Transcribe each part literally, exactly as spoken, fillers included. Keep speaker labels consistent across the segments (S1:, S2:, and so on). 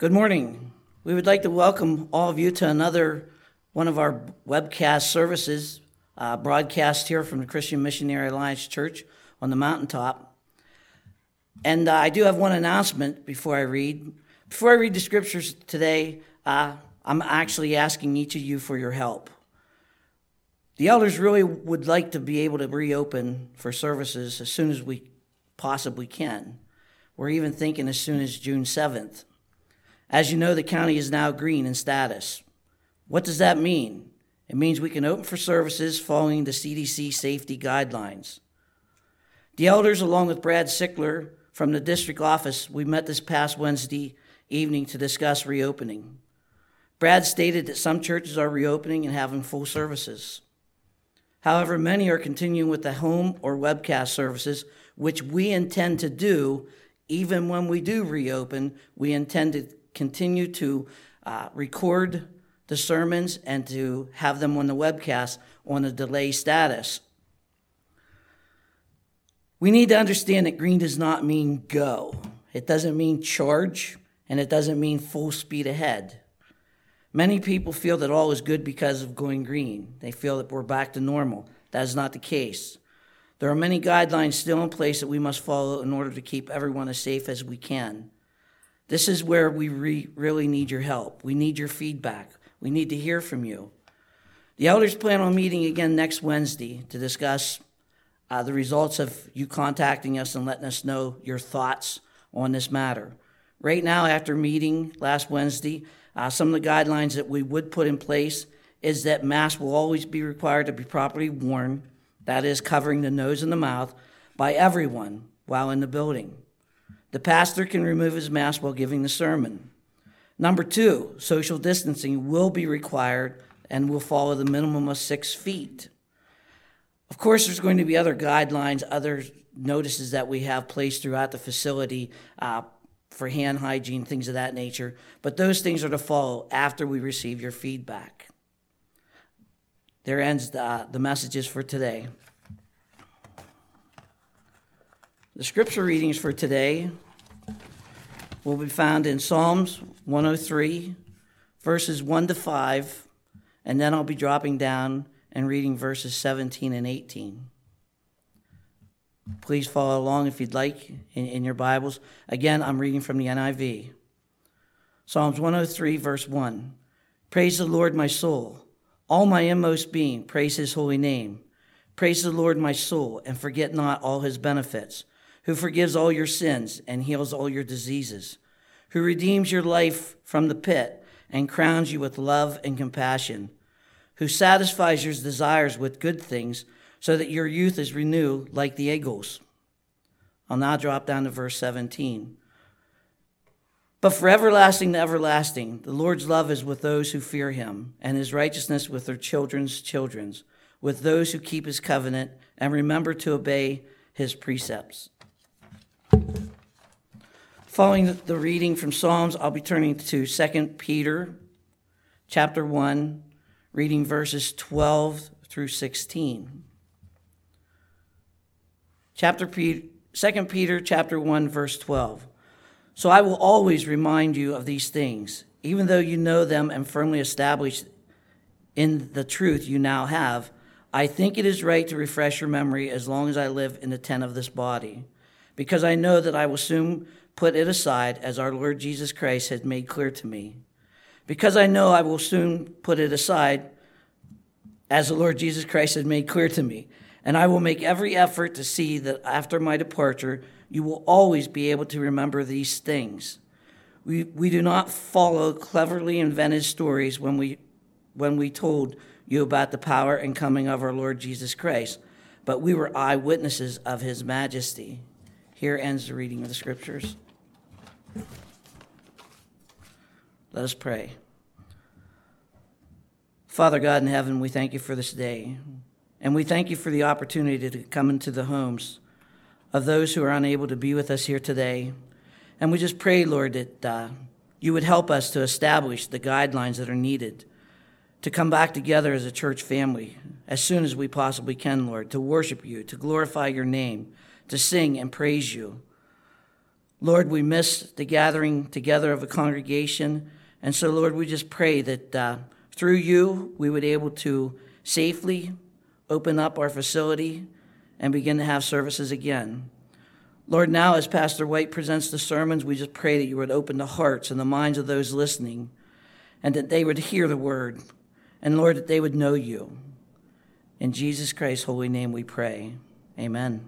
S1: Good morning. We would like to welcome all of you to another one of our webcast services, uh, broadcast here from the Christian Missionary Alliance Church on the mountaintop. And uh, I do have one announcement before I read. Before I read the scriptures today, uh, I'm actually asking each of you for your help. The elders really would like to be able to reopen for services as soon as we possibly can. We're even thinking as soon as June seventh. As you know, the county is now green in status. What does that mean? It means we can open for services following the C D C safety guidelines. The elders, along with Brad Sickler from the district office, we met this past Wednesday evening to discuss reopening. Brad stated that some churches are reopening and having full services. However, many are continuing with the home or webcast services, which we intend to do. Even when we do reopen, we intend to continue to uh, record the sermons and to have them on the webcast on a delay status. We need to understand that green does not mean go. It doesn't mean charge, and it doesn't mean full speed ahead. Many people feel that all is good because of going green. They feel that we're back to normal. That is not the case. There are many guidelines still in place that we must follow in order to keep everyone as safe as we can. This is where we re- really need your help. We need your feedback. We need to hear from you. The elders plan on meeting again next Wednesday to discuss uh, the results of you contacting us and letting us know your thoughts on this matter. Right now, after meeting last Wednesday, uh, some of the guidelines that we would put in place is that masks will always be required to be properly worn, that is, covering the nose and the mouth, by everyone while in the building. The pastor can remove his mask while giving the sermon. Number two, social distancing will be required and will follow the minimum of six feet. Of course, there's going to be other guidelines, other notices that we have placed throughout the facility uh, for hand hygiene, things of that nature, but those things are to follow after we receive your feedback. There ends the, the messages for today. The scripture readings for today will be found in Psalms one oh three, verses one to five, and then I'll be dropping down and reading verses seventeen and eighteen. Please follow along if you'd like in, in your Bibles. Again, I'm reading from the N I V. Psalms one oh three, verse one. Praise the Lord, my soul. All my inmost being, praise his holy name. Praise the Lord, my soul, and forget not all his benefits, who forgives all your sins and heals all your diseases, who redeems your life from the pit and crowns you with love and compassion, who satisfies your desires with good things so that your youth is renewed like the eagles. I'll now drop down to verse seventeen. But for everlasting to everlasting, the Lord's love is with those who fear him, and his righteousness with their children's children's, with those who keep his covenant and remember to obey his precepts. Following the reading from Psalms, I'll be turning to Second Peter chapter one, reading verses twelve through sixteen. Chapter P- Second Peter chapter one, verse twelve. So I will always remind you of these things, even though you know them and firmly established in the truth you now have. I think it is right to refresh your memory as long as I live in the tent of this body, because I know that I will soon put it aside, as our Lord Jesus Christ has made clear to me. Because I know I will soon put it aside, as the Lord Jesus Christ has made clear to me. And I will make every effort to see that after my departure, you will always be able to remember these things. We we do not follow cleverly invented stories when we when we told you about the power and coming of our Lord Jesus Christ, but we were eyewitnesses of his majesty. Here ends the reading of the scriptures. Let us pray. Father God in heaven, we thank you for this day, and we thank you for the opportunity to come into the homes of those who are unable to be with us here today. And we just pray, Lord, that uh, you would help us to establish the guidelines that are needed to come back together as a church family as soon as we possibly can, Lord, to worship you, to glorify your name, to sing and praise you. Lord, we miss the gathering together of a congregation. And so, Lord, we just pray that uh, through you, we would be able to safely open up our facility and begin to have services again. Lord, now as Pastor White presents the sermons, we just pray that you would open the hearts and the minds of those listening, and that they would hear the word, and Lord, that they would know you. In Jesus Christ's holy name we pray. Amen.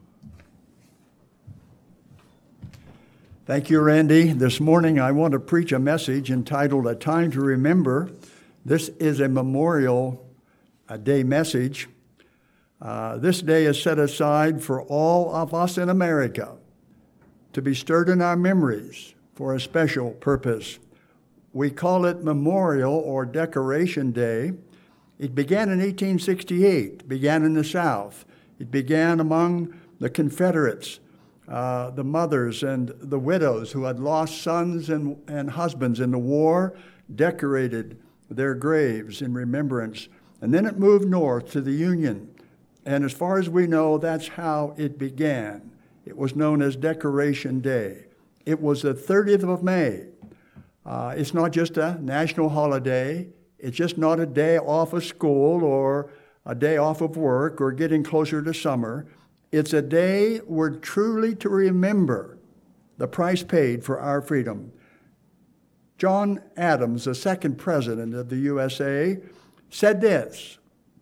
S2: Thank you, Randy. This morning I want to preach a message entitled A Time to Remember. This is a Memorial a Day message. Uh, this day is set aside for all of us in America to be stirred in our memories for a special purpose. We call it Memorial or Decoration Day. It began in eighteen sixty-eight, began in the South. It began among the Confederates, uh, the mothers and the widows who had lost sons and, and husbands in the war, decorated their graves in remembrance. And then it moved north to the Union. And as far as we know, that's how it began. It was known as Decoration Day. It was the thirtieth of May. Uh, it's not just a national holiday. It's just not a day off of school or a day off of work or getting closer to summer. It's a day we're truly to remember the price paid for our freedom. John Adams, the second president of the U S A, said this: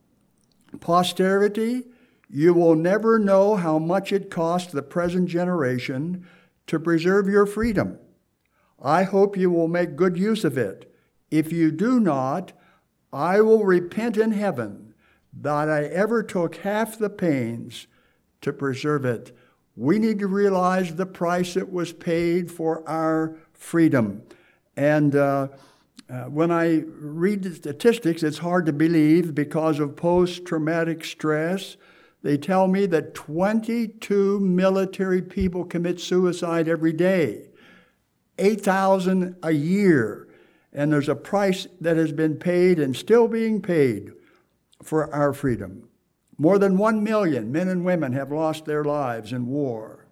S2: "Posterity, you will never know how much it cost the present generation to preserve your freedom. I hope you will make good use of it. If you do not, I will repent in heaven that I ever took half the pains to preserve it." We need to realize the price that was paid for our freedom. And uh, Uh, when I read the statistics, it's hard to believe because of post-traumatic stress. They tell me that twenty-two military people commit suicide every day, eight thousand a year. And there's a price that has been paid and still being paid for our freedom. More than one million men and women have lost their lives in war.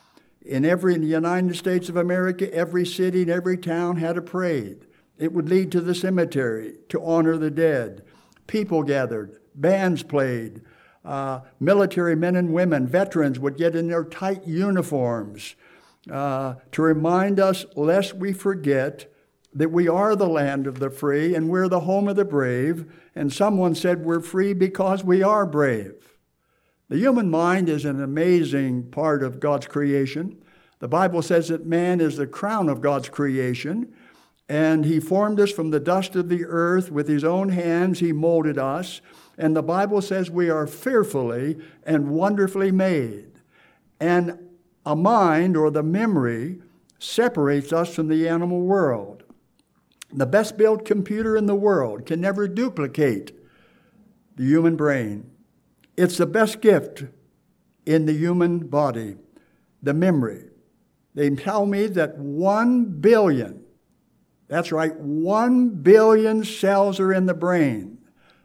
S2: In every in the United States of America, every city and every town had a parade. It would lead to the cemetery to honor the dead. People gathered, bands played, uh, military men and women, veterans would get in their tight uniforms uh, to remind us, lest we forget, that we are the land of the free and we're the home of the brave. And someone said we're free because we are brave. The human mind is an amazing part of God's creation. The Bible says that man is the crown of God's creation. And he formed us from the dust of the earth. With his own hands, he molded us. And the Bible says we are fearfully and wonderfully made. And a mind, or the memory, separates us from the animal world. The best built computer in the world can never duplicate the human brain. It's the best gift in the human body, the memory. They tell me that one billion That's right, one billion cells are in the brain.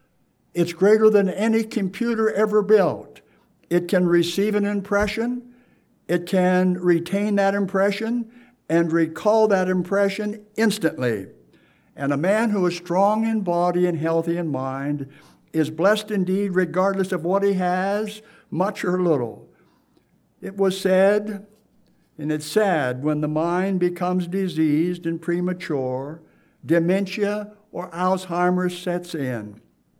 S2: It's greater than any computer ever built. It can receive an impression, it can retain that impression, and recall that impression instantly. And a man who is strong in body and healthy in mind is blessed indeed regardless of what he has, much or little. It was said, and it's sad when the mind becomes diseased and premature, dementia or Alzheimer's sets in.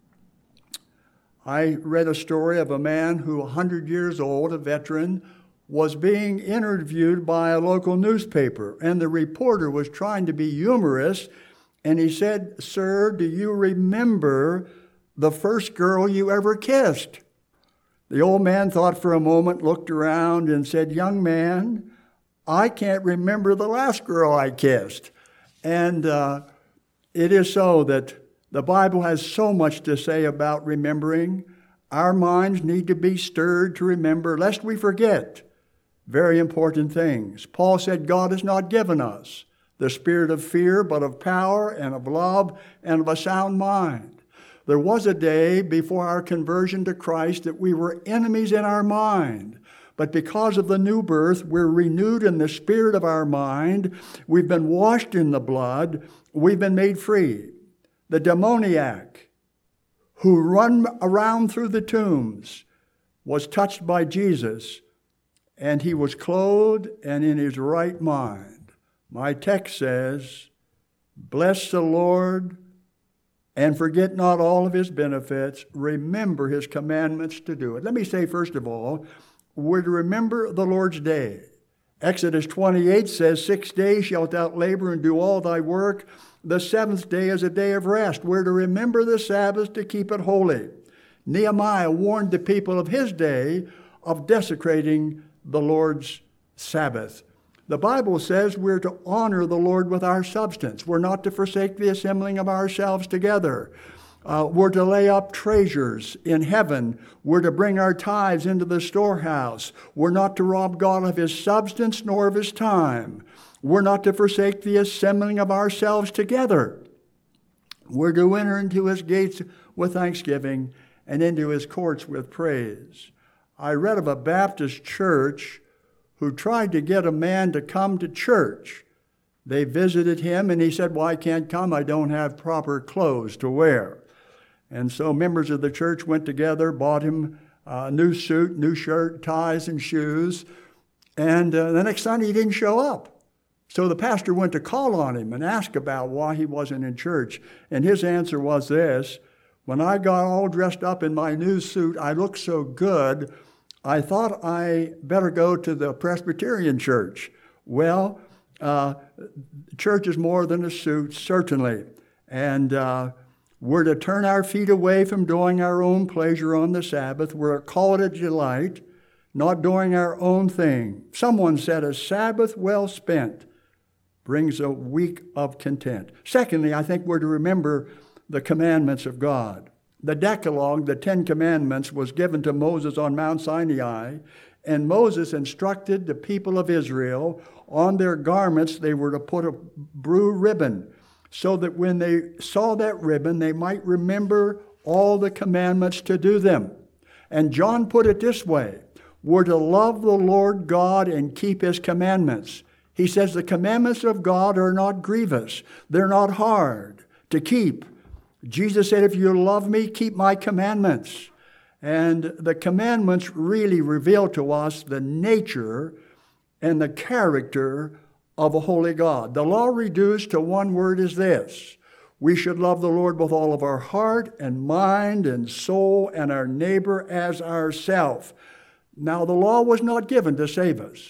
S2: I read a story of a man who, one hundred years old, a veteran, was being interviewed by a local newspaper, and the reporter was trying to be humorous, and he said, "Sir, do you remember the first girl you ever kissed?" The old man thought for a moment, looked around, and said, "Young man, I can't remember the last girl I kissed." And uh, it is so that the Bible has so much to say about remembering. Our minds need to be stirred to remember, lest we forget very important things. Paul said, God has not given us the spirit of fear, but of power and of love and of a sound mind. There was a day before our conversion to Christ that we were enemies in our mind. But because of the new birth, we're renewed in the spirit of our mind. We've been washed in the blood. We've been made free. The demoniac who run around through the tombs was touched by Jesus, and he was clothed and in his right mind. My text says, bless the Lord and forget not all of his benefits. Remember his commandments to do it. Let me say, first of all, we're to remember the Lord's day. Exodus twenty-eight says, six days shalt thou labor and do all thy work. The seventh day is a day of rest. We're to remember the Sabbath to keep it holy. Nehemiah warned the people of his day of desecrating the Lord's Sabbath. The Bible says we're to honor the Lord with our substance. We're not to forsake the assembling of ourselves together. Uh, we're to lay up treasures in heaven. We're to bring our tithes into the storehouse. We're not to rob God of his substance nor of his time. We're not to forsake the assembling of ourselves together. We're to enter into his gates with thanksgiving and into his courts with praise. I read of a Baptist church who tried to get a man to come to church. They visited him and he said, well, I can't come. I don't have proper clothes to wear. And so members of the church went together, bought him a new suit, new shirt, ties, and shoes. And uh, the next Sunday he didn't show up. So the pastor went to call on him and ask about why he wasn't in church. And his answer was this: when I got all dressed up in my new suit, I looked so good, I thought I better go to the Presbyterian church. Well, uh, church is more than a suit, certainly. And uh, we're to turn our feet away from doing our own pleasure on the Sabbath. We're to call it a delight, not doing our own thing. Someone said, a Sabbath well spent brings a week of content. Secondly, I think we're to remember the commandments of God. The Decalogue, the Ten Commandments, was given to Moses on Mount Sinai, and Moses instructed the people of Israel on their garments they were to put a blue ribbon, so that when they saw that ribbon, they might remember all the commandments to do them. And John put it this way: we're to love the Lord God and keep his commandments. He says the commandments of God are not grievous. They're not hard to keep. Jesus said, if you love me, keep my commandments. And the commandments really reveal to us the nature and the character of a holy God. The law reduced to one word is this: we should love the Lord with all of our heart and mind and soul, and our neighbor as ourself. Now, the law was not given to save us.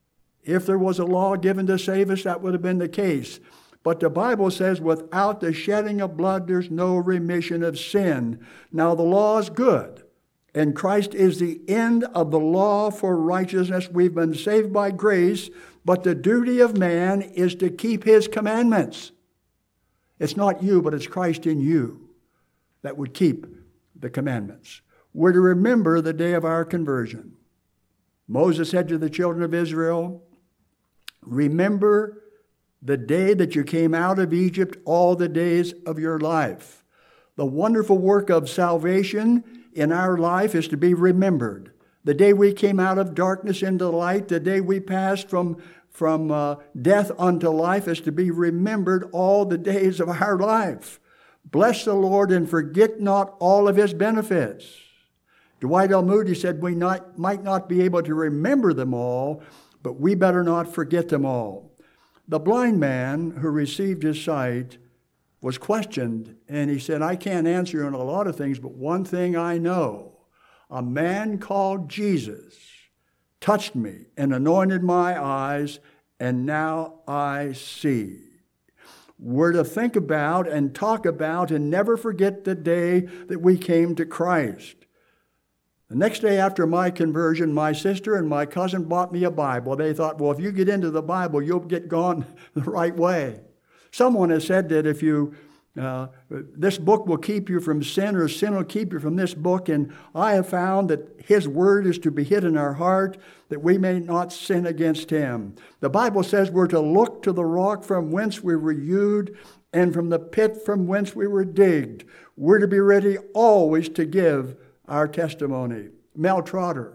S2: If there was a law given to save us, that would have been the case. But the Bible says without the shedding of blood, there's no remission of sin. Now, the law is good, and Christ is the end of the law for righteousness. We've been saved by grace, but the duty of man is to keep his commandments. It's not you, but it's Christ in you that would keep the commandments. We're to remember the day of our conversion. Moses said to the children of Israel, remember the day that you came out of Egypt, all the days of your life. The wonderful work of salvation in our life is to be remembered. The day we came out of darkness into light, the day we passed from, from uh, death unto life, is to be remembered all the days of our life. Bless the Lord and forget not all of his benefits. Dwight L. Moody said we not, might not be able to remember them all, but we better not forget them all. The blind man who received his sight was questioned, and he said, I can't answer you on a lot of things, but one thing I know: a man called Jesus touched me and anointed my eyes, and now I see. We're to think about and talk about and never forget the day that we came to Christ. The next day after my conversion, my sister and my cousin bought me a Bible. They thought, well, if you get into the Bible, you'll get gone the right way. Someone has said that if you, uh, this book will keep you from sin, or sin will keep you from this book. And I have found that his word is to be hid in our heart, that we may not sin against him. The Bible says we're to look to the rock from whence we were hewed, and from the pit from whence we were digged. We're to be ready always to give our testimony. Mel Trotter,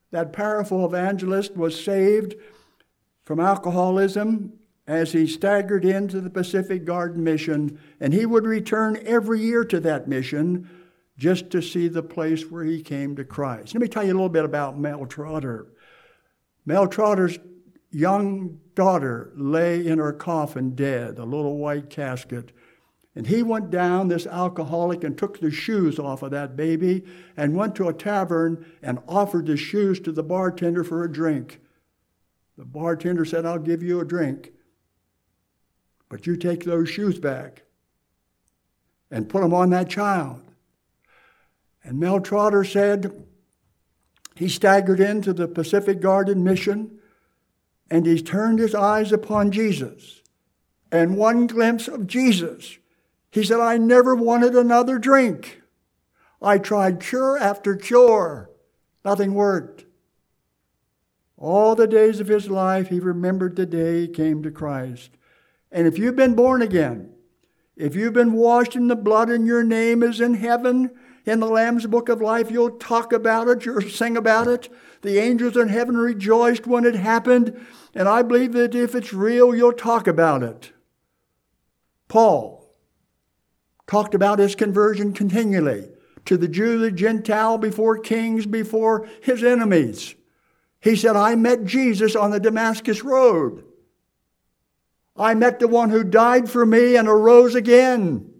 S2: that powerful evangelist, was saved from alcoholism as he staggered into the Pacific Garden Mission, and he would return every year to that mission just to see the place where he came to Christ. Let me tell you a little bit about Mel Trotter. Mel Trotter's young daughter lay in her coffin dead, a little white casket. And he went down, this alcoholic, and took the shoes off of that baby and went to a tavern and offered the shoes to the bartender for a drink. The bartender said, "I'll give you a drink, but you take those shoes back and put them on that child." And Mel Trotter said he staggered into the Pacific Garden Mission and he turned his eyes upon Jesus. And one glimpse of Jesus, he said, "I never wanted another drink. I tried cure after cure. Nothing worked." All the days of his life, he remembered the day he came to Christ. And if you've been born again, if you've been washed in the blood and your name is in heaven, in the Lamb's Book of Life, you'll talk about it, you'll sing about it. The angels in heaven rejoiced when it happened. And I believe that if it's real, you'll talk about it. Paul talked about his conversion continually, to the Jew, the Gentile, before kings, before his enemies. He said, "I met Jesus on the Damascus Road. I met the one who died for me and arose again."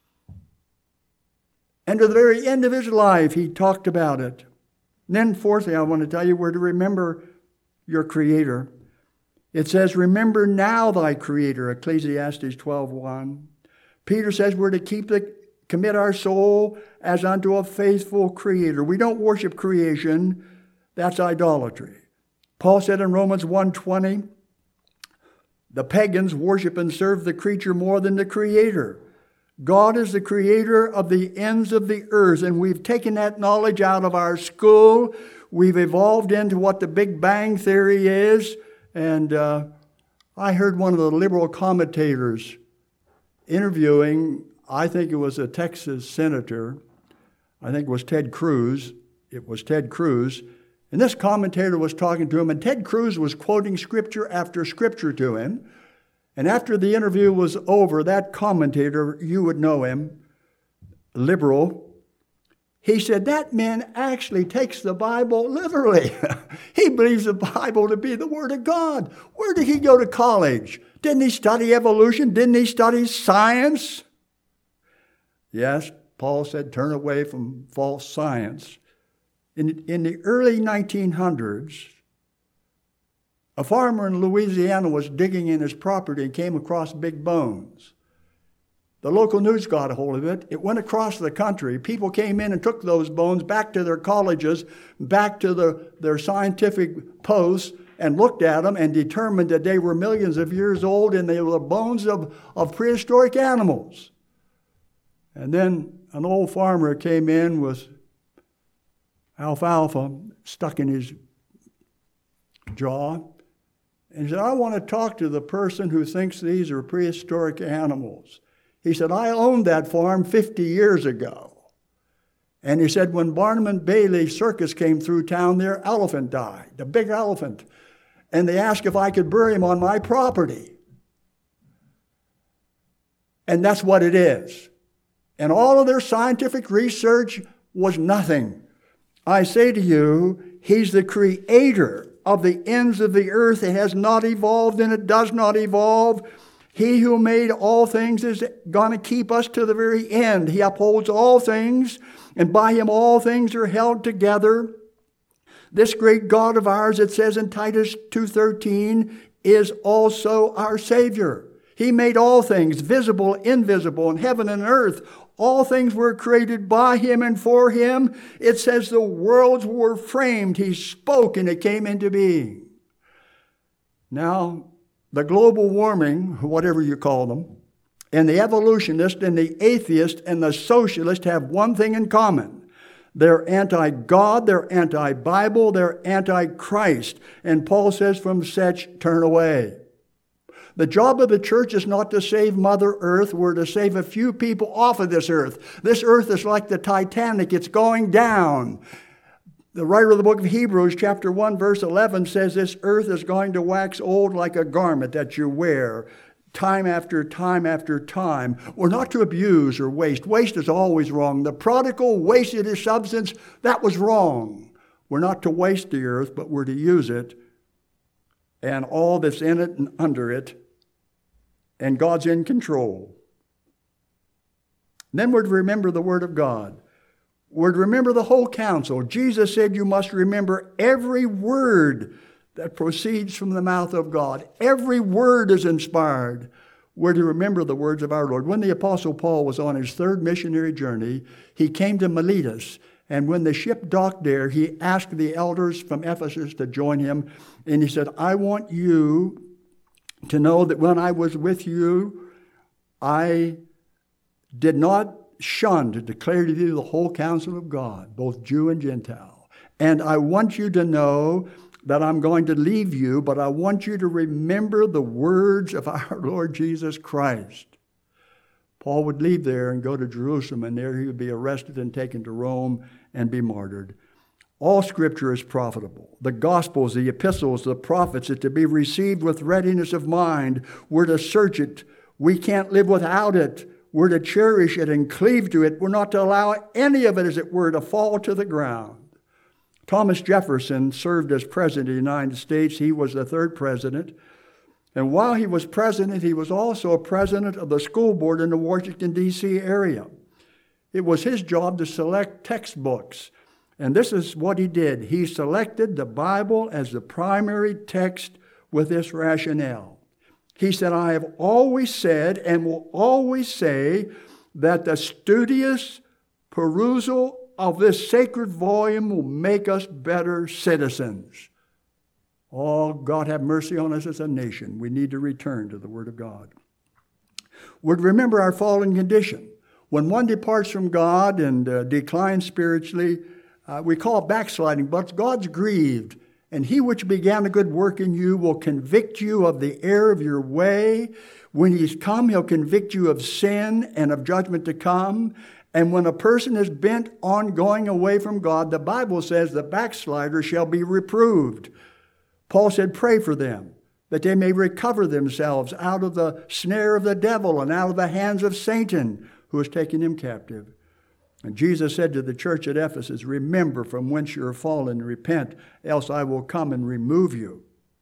S2: And to the very end of his life, he talked about it. And then fourthly, I want to tell you, we're to remember your Creator. It says, "Remember now thy Creator," Ecclesiastes twelve one. Peter says we're to keep the, commit our soul as unto a faithful Creator. We don't worship creation. That's idolatry. Paul said in Romans one twenty, the pagans worship and serve the creature more than the Creator. God is the creator of the ends of the earth, and we've taken that knowledge out of our school. We've evolved into what the Big Bang Theory is. And uh, I heard one of the liberal commentators interviewing, I think it was a Texas senator. I think it was Ted Cruz. It was Ted Cruz. And this commentator was talking to him, and Ted Cruz was quoting scripture after scripture to him. And after the interview was over, that commentator, you would know him, liberal, he said, "That man actually takes the Bible literally." He believes the Bible to be the Word of God. Where did he go to college? Didn't he study evolution? Didn't he study science? Yes, Paul said, turn away from false science. In, in the early nineteen hundreds, a farmer in Louisiana was digging in his property and came across big bones. The local news got a hold of it. It went across the country. People came in and took those bones back to their colleges, back to the, their scientific posts, and looked at them and determined that they were millions of years old and they were the bones of, of prehistoric animals. And then an old farmer came in with alfalfa stuck in his jaw. And he said, "I want to talk to the person who thinks these are prehistoric animals." He said, "I owned that farm fifty years ago." And he said, when Barnum and Bailey Circus came through town, their elephant died, the big elephant. And they asked if I could bury him on my property. And that's what it is. And all of their scientific research was nothing. I say to you, he's the creator of the ends of the earth. It has not evolved and it does not evolve. He who made all things is going to keep us to the very end. He upholds all things, and by him all things are held together. This great God of ours, it says in Titus two thirteen, is also our Savior. He made all things, visible, invisible, in heaven and earth. All things were created by him and for him. It says the worlds were framed. He spoke and it came into being. Now, the global warming, whatever you call them, and the evolutionist and the atheist and the socialist have one thing in common. They're anti-God, they're anti-Bible, they're anti-Christ. And Paul says, from such turn away. The job of the church is not to save Mother Earth. We're to save a few people off of this earth. This earth is like the Titanic. It's going down. The writer of the book of Hebrews, chapter one, verse eleven, says this earth is going to wax old like a garment that you wear time after time after time. We're not to abuse or waste. Waste is always wrong. The prodigal wasted his substance. That was wrong. We're not to waste the earth, but we're to use it and all that's in it and under it. And God's in control. And then we're to remember the Word of God. We're to remember the whole counsel. Jesus said you must remember every word that proceeds from the mouth of God. Every word is inspired. We're to remember the words of our Lord. When the Apostle Paul was on his third missionary journey, he came to Miletus. And when the ship docked there, he asked the elders from Ephesus to join him. And he said, I want you to know that when I was with you, I did not shun to declare to you the whole counsel of God, both Jew and Gentile. And I want you to know that I'm going to leave you, but I want you to remember the words of our Lord Jesus Christ. Paul would leave there and go to Jerusalem, and there he would be arrested and taken to Rome and be martyred. All Scripture is profitable. The Gospels, the epistles, the prophets are to be received with readiness of mind. We're to search it. We can't live without it. We're to cherish it and cleave to it. We're not to allow any of it, as it were, to fall to the ground. Thomas Jefferson served as president of the United States. He was the third president. And while he was president, he was also a president of the school board in the Washington, D C area. It was his job to select textbooks. And this is what he did. He selected the Bible as the primary text with this rationale. He said, I have always said and will always say that the studious perusal of this sacred volume will make us better citizens. Oh, God have mercy on us as a nation. We need to return to the Word of God. We're to remember our fallen condition. When one departs from God and uh, declines spiritually, uh, we call it backsliding, but God's grieved. And he which began a good work in you will convict you of the error of your way. When he's come, he'll convict you of sin and of judgment to come. And when a person is bent on going away from God, the Bible says the backslider shall be reproved. Paul said, pray for them, that they may recover themselves out of the snare of the devil and out of the hands of Satan, who has taken him captive. And Jesus said to the church at Ephesus, remember from whence you are fallen, repent, else I will come and remove you.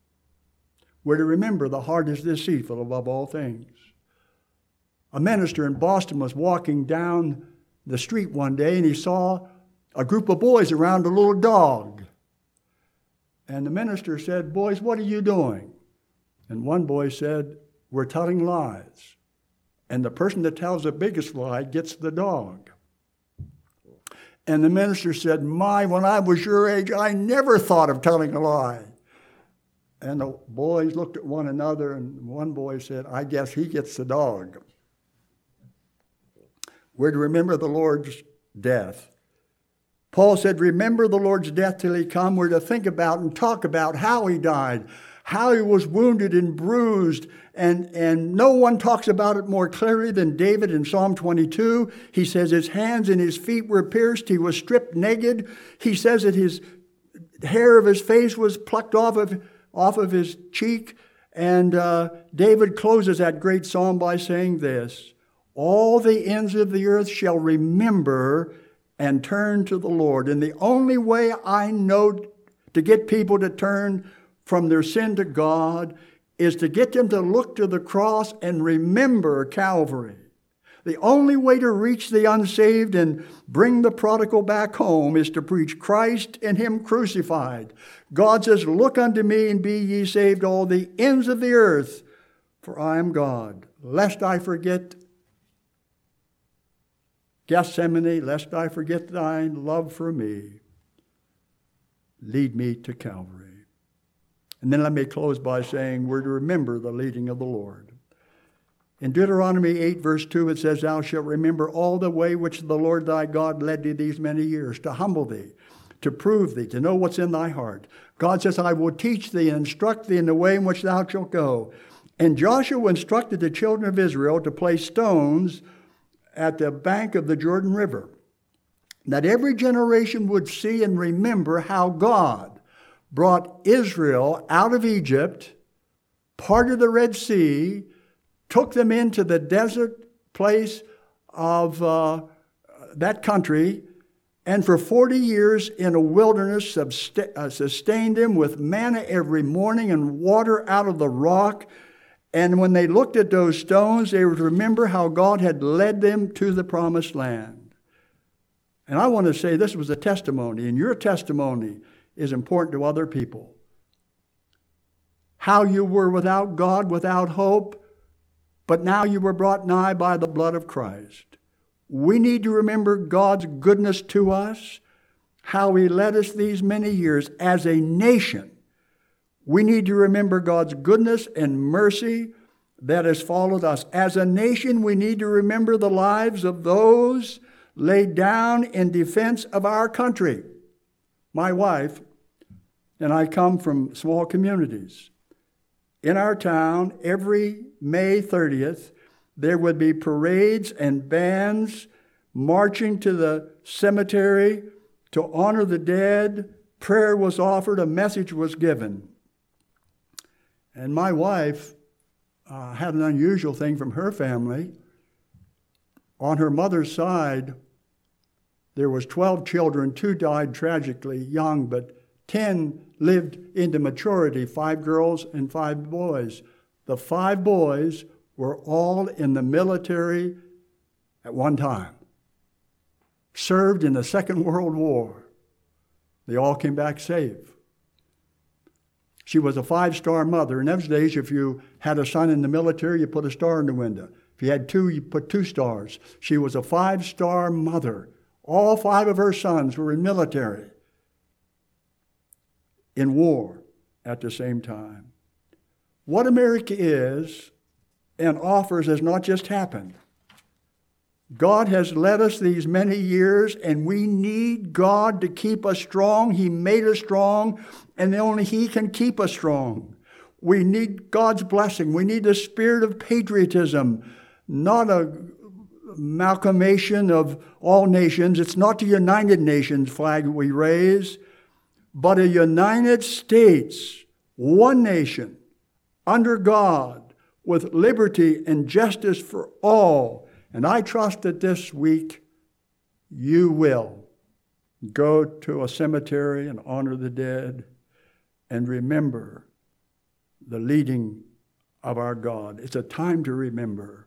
S2: We're to remember the heart is deceitful above all things. A minister in Boston was walking down the street one day, and he saw a group of boys around a little dog. And the minister said, boys, what are you doing? And one boy said, we're telling lies. And the person that tells the biggest lie gets the dog. And the minister said, my, when I was your age, I never thought of telling a lie. And the boys looked at one another, and one boy said, I guess he gets the dog. We're to remember the Lord's death. Paul said, remember the Lord's death till he come. We're to think about and talk about how he died, how he was wounded and bruised. And, and no one talks about it more clearly than David in Psalm twenty-two. He says his hands and his feet were pierced. He was stripped naked. He says that his hair of his face was plucked off of, off of his cheek. And uh, David closes that great psalm by saying this, all the ends of the earth shall remember and turn to the Lord. And the only way I know to get people to turn from their sin to God is to get them to look to the cross and remember Calvary. The only way to reach the unsaved and bring the prodigal back home is to preach Christ and him crucified. God says, look unto me and be ye saved, all the ends of the earth, for I am God. Lest I forget Gethsemane, lest I forget thine love for me. Lead me to Calvary. And then let me close by saying we're to remember the leading of the Lord. In Deuteronomy eight, verse two, it says, thou shalt remember all the way which the Lord thy God led thee these many years, to humble thee, to prove thee, to know what's in thy heart. God says, I will teach thee and instruct thee in the way in which thou shalt go. And Joshua instructed the children of Israel to place stones at the bank of the Jordan River. that every generation would see and remember how God brought Israel out of Egypt, parted the Red Sea, took them into the desert place of uh, that country, and for forty years in a wilderness sustained them with manna every morning and water out of the rock. And when they looked at those stones, they would remember how God had led them to the promised land. And I want to say this was a testimony, and your testimony is important to other people. How you were without God, without hope, but now you were brought nigh by the blood of Christ. We need to remember God's goodness to us, how He led us these many years as a nation. We need to remember God's goodness and mercy that has followed us. As a nation, we need to remember the lives of those laid down in defense of our country. My wife and I come from small communities. In our town, every May thirtieth, there would be parades and bands marching to the cemetery to honor the dead. Prayer was offered, a message was given. And my wife uh, had an unusual thing from her family. On her mother's side, there was twelve children. Two died tragically young, but ten lived into maturity, five girls and five boys. The five boys were all in the military at one time, served in the Second World War. They all came back safe. She was a five-star mother. In those days, if you had a son in the military, you put a star in the window. If you had two, you put two stars. She was a five-star mother. All five of her sons were in military, in war at the same time. What America is and offers has not just happened. God has led us these many years, and we need God to keep us strong. He made us strong, and only He can keep us strong. We need God's blessing. We need the spirit of patriotism, not a amalgamation of all nations. It's not the United Nations flag we raise, but a United States, one nation, under God, with liberty and justice for all. And I trust that this week you will go to a cemetery and honor the dead and remember the leading of our God. It's a time to remember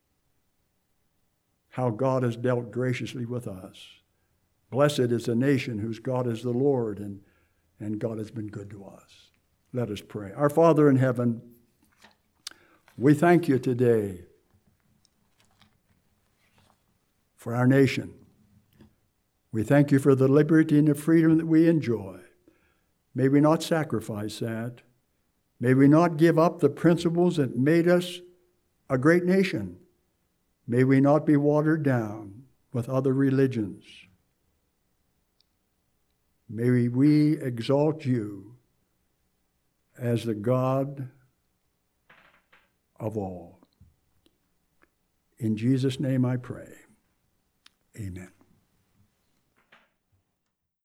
S2: how God has dealt graciously with us. Blessed is the nation whose God is the Lord, and, and God has been good to us. Let us pray. Our Father in heaven, we thank you today for our nation. We thank you for the liberty and the freedom that we enjoy. May we not sacrifice that. May we not give up the principles that made us a great nation. May we not be watered down with other religions. May we exalt you as the God of all. In Jesus' name I pray. Amen.